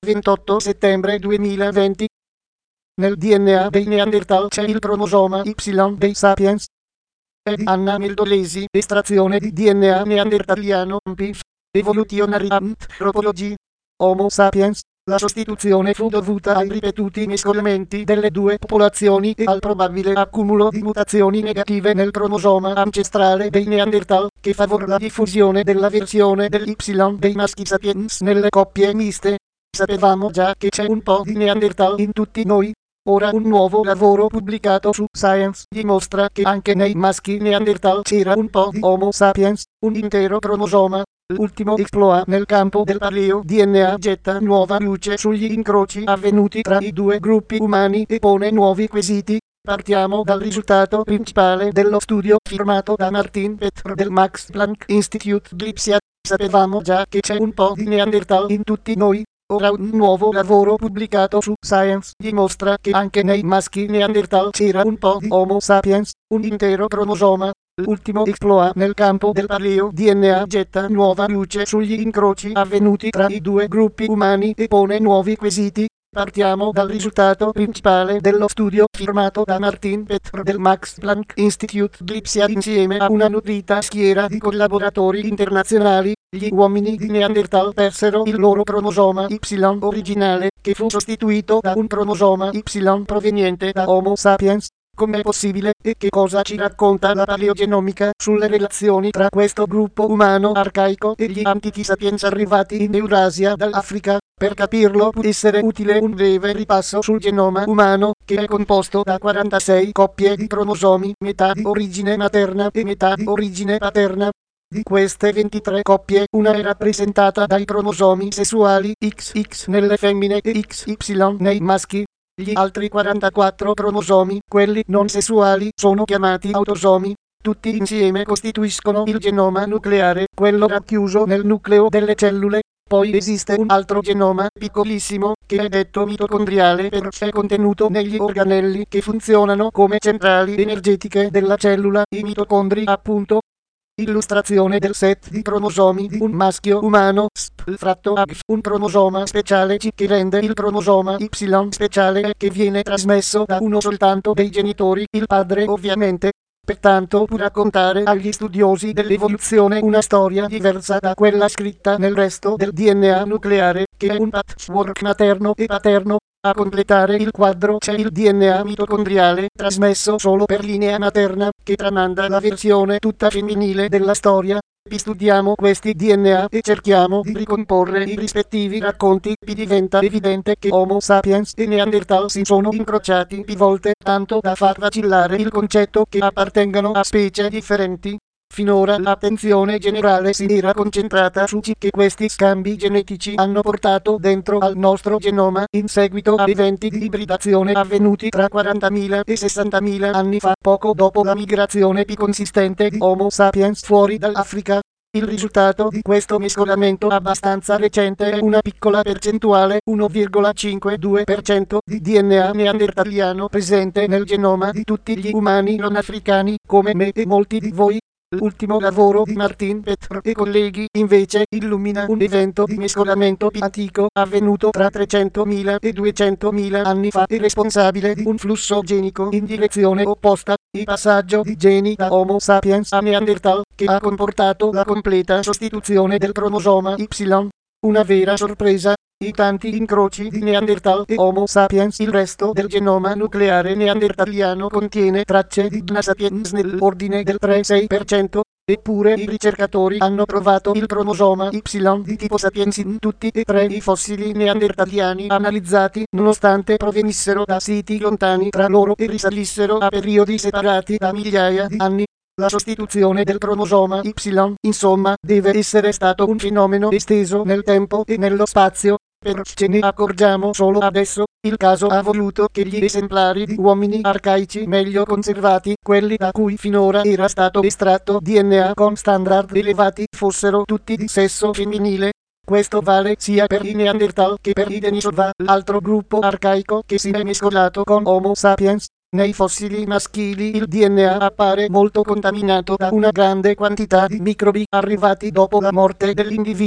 28 settembre 2020. Nel DNA dei Neanderthal c'è il cromosoma Y dei Sapiens. È di Anna Meldolesi, estrazione di DNA neandertaliano, PIF, Evolutionary Anthropology. Homo sapiens. La sostituzione fu dovuta ai ripetuti mescolamenti delle due popolazioni e al probabile accumulo di mutazioni negative nel cromosoma ancestrale dei Neanderthal, che favorì la diffusione della versione dell'Y dei maschi sapiens nelle coppie miste. Sapevamo già che c'è un po' di Neanderthal in tutti noi. Ora un nuovo lavoro pubblicato su Science dimostra che anche nei maschi Neanderthal c'era un po' di Homo sapiens, un intero cromosoma. L'ultimo exploit nel campo del paleo DNA getta nuova luce sugli incroci avvenuti tra i due gruppi umani e pone nuovi quesiti. Partiamo dal risultato principale dello studio firmato da Martin Petr del Max Planck Institute di Lipsia. Sapevamo già che c'è un po' di Neanderthal in tutti noi. Ora un nuovo lavoro pubblicato su Science dimostra che anche nei maschi Neanderthal c'era un po' di Homo sapiens, un intero cromosoma. L'ultimo exploit nel campo del paleo DNA getta nuova luce sugli incroci avvenuti tra i due gruppi umani e pone nuovi quesiti. Partiamo dal risultato principale dello studio firmato da Martin Petr del Max Planck Institute di Lipsia insieme a una nutrita schiera di collaboratori internazionali. Gli uomini di Neanderthal persero il loro cromosoma Y originale, che fu sostituito da un cromosoma Y proveniente da Homo sapiens. Com'è possibile e che cosa ci racconta la paleogenomica sulle relazioni tra questo gruppo umano arcaico e gli antichi sapiens arrivati in Eurasia dall'Africa? Per capirlo può essere utile un breve ripasso sul genoma umano, che è composto da 46 coppie di cromosomi, metà di origine materna e metà di origine paterna. Di queste 23 coppie, una è rappresentata dai cromosomi sessuali XX nelle femmine e XY nei maschi. Gli altri 44 cromosomi, quelli non sessuali, sono chiamati autosomi. Tutti insieme costituiscono il genoma nucleare, quello racchiuso nel nucleo delle cellule. Poi esiste un altro genoma, piccolissimo, che è detto mitocondriale perché è contenuto negli organelli che funzionano come centrali energetiche della cellula, i mitocondri appunto. Illustrazione del set di cromosomi di un maschio umano, sp-AG, un cromosoma speciale C che rende il cromosoma Y speciale e che viene trasmesso da uno soltanto dei genitori, il padre ovviamente. Pertanto può raccontare agli studiosi dell'evoluzione una storia diversa da quella scritta nel resto del DNA nucleare, che è un patchwork materno e paterno. A completare il quadro c'è il DNA mitocondriale, trasmesso solo per linea materna, che tramanda la versione tutta femminile della storia. Studiamo questi DNA e cerchiamo di ricomporre i rispettivi racconti. Diventa evidente che Homo sapiens e Neanderthal si sono incrociati più volte, tanto da far vacillare il concetto che appartengano a specie differenti. Finora l'attenzione generale si era concentrata su ciò che questi scambi genetici hanno portato dentro al nostro genoma in seguito a eventi di ibridazione avvenuti tra 40.000 e 60.000 anni fa, poco dopo la migrazione più consistente di Homo sapiens fuori dall'Africa. Il risultato di questo mescolamento abbastanza recente è una piccola percentuale, 1,52% di DNA neandertaliano presente nel genoma di tutti gli umani non africani, come me e molti di voi. L'ultimo lavoro di Martin Petr e colleghi, invece, illumina un evento di mescolamento più antico, avvenuto tra 300.000 e 200.000 anni fa e responsabile di un flusso genico in direzione opposta, il passaggio di geni da Homo sapiens a Neanderthal, che ha comportato la completa sostituzione del cromosoma Y. Una vera sorpresa. I tanti incroci di Neanderthal e Homo sapiens. Il resto del genoma nucleare neandertaliano contiene tracce di DNA sapiens nell'ordine del 3-6%, eppure i ricercatori hanno trovato il cromosoma Y di tipo sapiens in tutti e tre i fossili neandertaliani analizzati, nonostante provenissero da siti lontani tra loro e risalissero a periodi separati da migliaia di anni. La sostituzione del cromosoma Y, insomma, deve essere stato un fenomeno esteso nel tempo e nello spazio. Ce ne accorgiamo solo adesso. Il caso ha voluto che gli esemplari di uomini arcaici meglio conservati, quelli da cui finora era stato estratto DNA con standard elevati, fossero tutti di sesso femminile. Questo vale sia per i Neanderthal che per i Denisova, l'altro gruppo arcaico che si è mescolato con Homo sapiens. Nei fossili maschili il DNA appare molto contaminato da una grande quantità di microbi arrivati dopo la morte dell'individuo.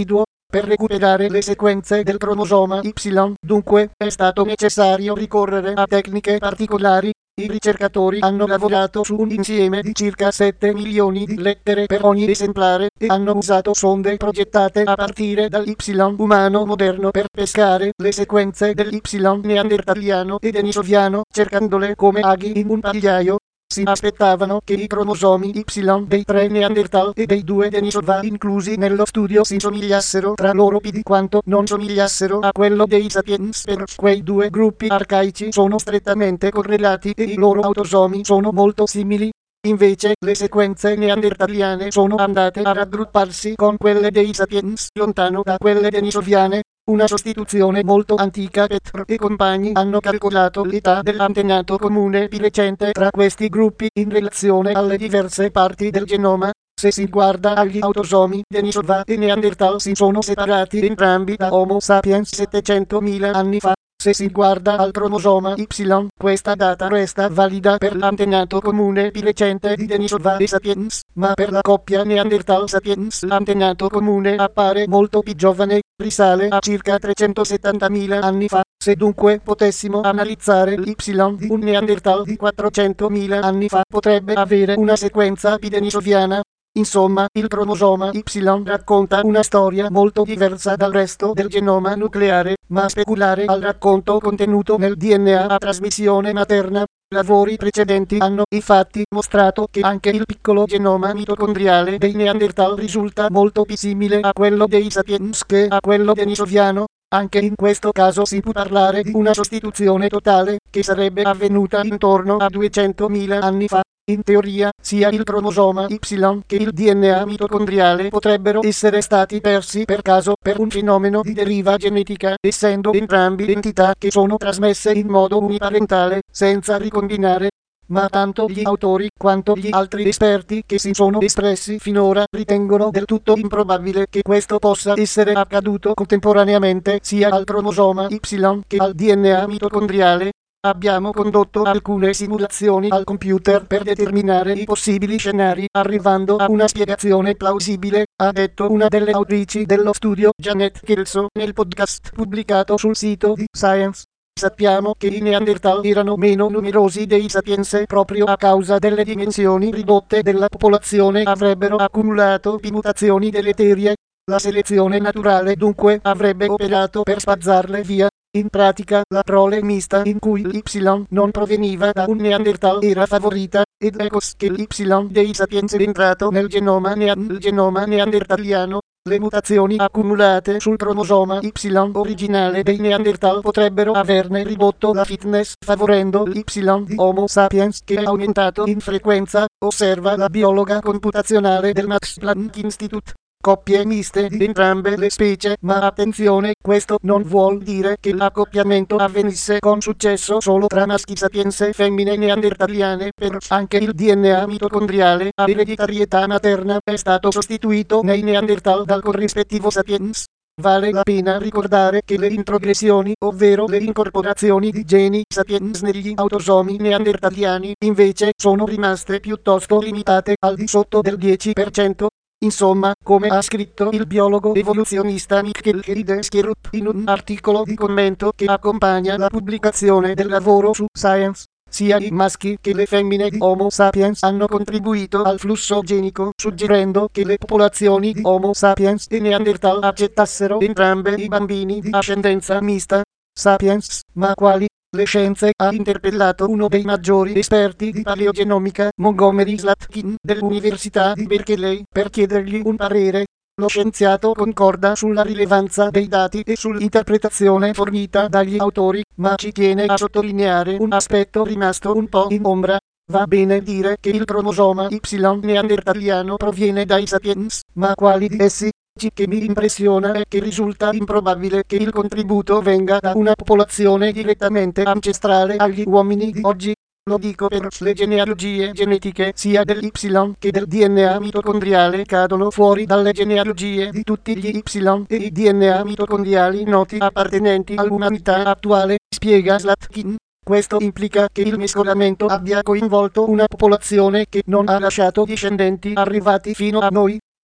per recuperare le sequenze del cromosoma Y. Dunque, è stato necessario ricorrere a tecniche particolari. I ricercatori hanno lavorato su un insieme di circa 7 milioni di lettere per ogni esemplare e hanno usato sonde progettate a partire dal Y umano moderno per pescare le sequenze del Y neandertaliano e denisoviano, cercandole come aghi in un pagliaio. Si aspettavano che i cromosomi Y dei 3 Neanderthal e dei 2 Denisova inclusi nello studio si somigliassero tra loro più di quanto non somigliassero a quello dei Sapiens, per quei due gruppi arcaici sono strettamente correlati e i loro autosomi sono molto simili. Invece, le sequenze neandertaliane sono andate a raggrupparsi con quelle dei Sapiens, lontano da quelle denisoviane. Una sostituzione molto antica. Petr e compagni hanno calcolato l'età dell'antenato comune più recente tra questi gruppi in relazione alle diverse parti del genoma. Se si guarda agli autosomi, Denisova e Neanderthal si sono separati entrambi da Homo sapiens 700.000 anni fa. Se si guarda al cromosoma Y, questa data resta valida per l'antenato comune più recente di Denisova e Sapiens, ma per la coppia Neanderthal-Sapiens l'antenato comune appare molto più giovane, risale a circa 370.000 anni fa. Se dunque potessimo analizzare l'Y di un Neanderthal di 400.000 anni fa, potrebbe avere una sequenza più denisoviana. Insomma, il cromosoma Y racconta una storia molto diversa dal resto del genoma nucleare, ma speculare al racconto contenuto nel DNA a trasmissione materna. Lavori precedenti hanno infatti mostrato che anche il piccolo genoma mitocondriale dei Neanderthal risulta molto più simile a quello dei Sapiens che a quello denisoviano. Anche in questo caso si può parlare di una sostituzione totale, che sarebbe avvenuta intorno a 200.000 anni fa. In teoria, sia il cromosoma Y che il DNA mitocondriale potrebbero essere stati persi per caso per un fenomeno di deriva genetica, essendo entrambi entità che sono trasmesse in modo uniparentale, senza ricombinare. Ma tanto gli autori quanto gli altri esperti che si sono espressi finora ritengono del tutto improbabile che questo possa essere accaduto contemporaneamente sia al cromosoma Y che al DNA mitocondriale. Abbiamo condotto alcune simulazioni al computer per determinare i possibili scenari, arrivando a una spiegazione plausibile, ha detto una delle autrici dello studio, Janet Kelso, nel podcast pubblicato sul sito di Science. Sappiamo che i Neanderthal erano meno numerosi dei Sapiens proprio a causa delle dimensioni ridotte della popolazione, avrebbero accumulato più mutazioni deleterie. La selezione naturale dunque avrebbe operato per spazzarle via. In pratica, la prole mista in cui l'Y non proveniva da un Neanderthal era favorita, ed ecco che l'Y dei Sapiens è entrato nel genoma neandertaliano. Le mutazioni accumulate sul cromosoma Y originale dei Neanderthal potrebbero averne ridotto la fitness, favorendo l'Y di Homo sapiens che è aumentato in frequenza, osserva la biologa computazionale del Max Planck Institute. Coppie miste di entrambe le specie, ma attenzione, questo non vuol dire che l'accoppiamento avvenisse con successo solo tra maschi sapiens e femmine neandertaliane, per anche il DNA mitocondriale a ereditarietà materna è stato sostituito nei Neanderthal dal corrispettivo sapiens. Vale la pena ricordare che le introgressioni, ovvero le incorporazioni di geni sapiens negli autosomi neandertaliani, invece sono rimaste piuttosto limitate al di sotto del 10%. Insomma, come ha scritto il biologo evoluzionista Michael Heideskerup in un articolo di commento che accompagna la pubblicazione del lavoro su Science, sia i maschi che le femmine di Homo sapiens hanno contribuito al flusso genico, suggerendo che le popolazioni di Homo sapiens e Neanderthal accettassero entrambe i bambini di ascendenza mista. Sapiens, ma quali? Le scienze ha interpellato uno dei maggiori esperti di paleogenomica, Montgomery Slatkin, dell'Università di Berkeley, per chiedergli un parere. Lo scienziato concorda sulla rilevanza dei dati e sull'interpretazione fornita dagli autori, ma ci tiene a sottolineare un aspetto rimasto un po' in ombra. Va bene dire che il cromosoma Y neandertaliano proviene dai sapiens, ma quali di essi? Ciò che mi impressiona è che risulta improbabile che il contributo venga da una popolazione direttamente ancestrale agli uomini di oggi. Lo dico per le genealogie genetiche sia dell'Y che del DNA mitocondriale cadono fuori dalle genealogie di tutti gli Y e i DNA mitocondriali noti appartenenti all'umanità attuale, spiega Slatkin. Questo implica che il mescolamento abbia coinvolto una popolazione che non ha lasciato discendenti arrivati fino a noi.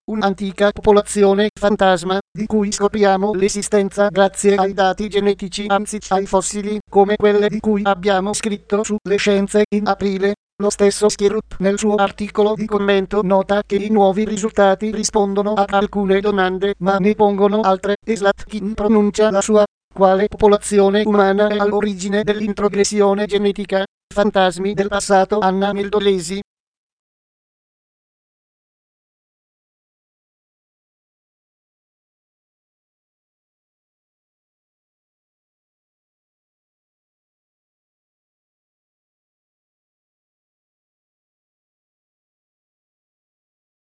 un'antica popolazione fantasma, di cui scopriamo l'esistenza grazie ai dati genetici, anzi ai fossili, come quelle di cui abbiamo scritto su Le Scienze in aprile. Lo stesso Schirup nel suo articolo di commento nota che i nuovi risultati rispondono a alcune domande ma ne pongono altre, e Slatkin pronuncia la sua. Quale popolazione umana è all'origine dell'introgressione genetica? Fantasmi del passato. Anna Meldolesi.